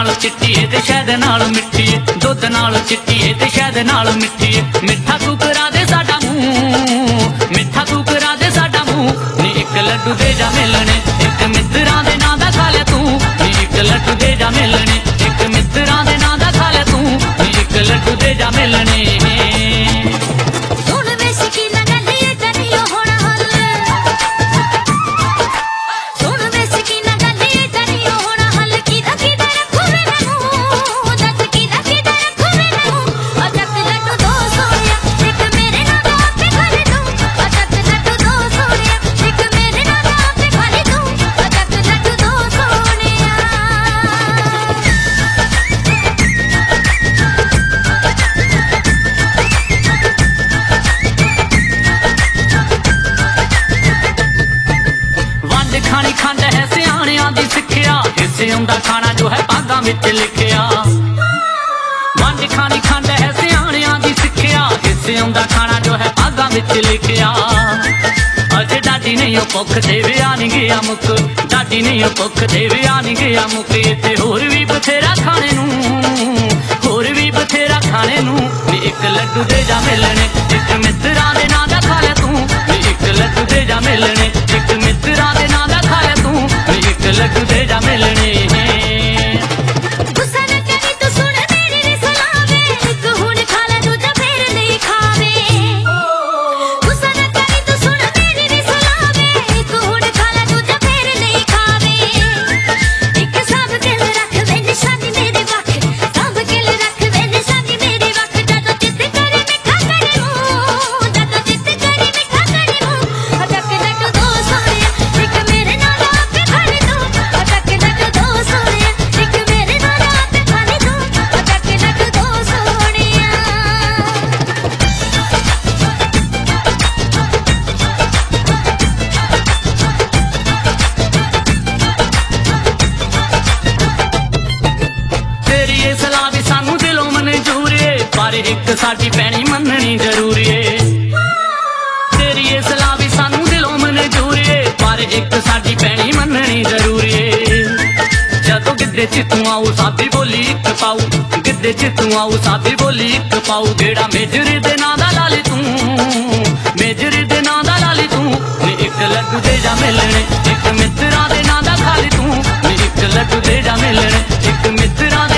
नाल चिट्टी है ते शहद नाल मिट्टी है, दुध नाल चिट्टी है ते शहद नाल मिट्टी है। मिठा तू करा दे साडा मूंह, मिठा तू करा दे साडा मूंह, नी एक लड्डू दे जा मिलने, एक मित्तरां दे नां दा खा ले तू, नी एक लड्डू दे जा मिलने, एक मित्तरां दे नां दा खा ले तू, नी एक लड्डू दे जा मिलने। खानी खंड है सियाणियां दी सिक्ख्या, हिस्से आउंदा खाना जो है भागां विच लिखिया। वंड खानी खंड है सियाणियां दी सिक्ख्या, हिस्से आउंदा खाना जो है भागां विच लिखिया। अजे डाडी नहीं भुख ते विआह नहीं गया मुक, डाडी नहीं भुख ते विआह नहीं गया मुक। इत्थे होर भी बथेरा खाने नूं, होर भी बथेरा खाने नूं, नी एक लड्डू दे जा मिलने, एक मित्तरां दे नां दा खा ले तू, नी एक लड्डू दे जा मिलने, एक मित्तरां दे नां दा खा ले तू, नी एक लड्डू दे जा मिलने। पर एक साडी पैनी मननी जरूरी है, तेरी ये सलाह भी सानू दिलों मंजूर है, पर एक साडी पैनी मननी जरूरी है। जदों गिद्धे च तू आऊ सादी बोली एक पाऊ, गिद्धे च तू आऊ सादी बोली एक पाऊ। जेड़ा मेजर दे नां दा ला ले तू, मेजर दे नां दा ला ले तू, नी एक लड्डू दे जा मिलने, एक मित्तरां दे नां दा खा ले तू, नी एक लड्डू दे जा मिलने, एक मित्तरां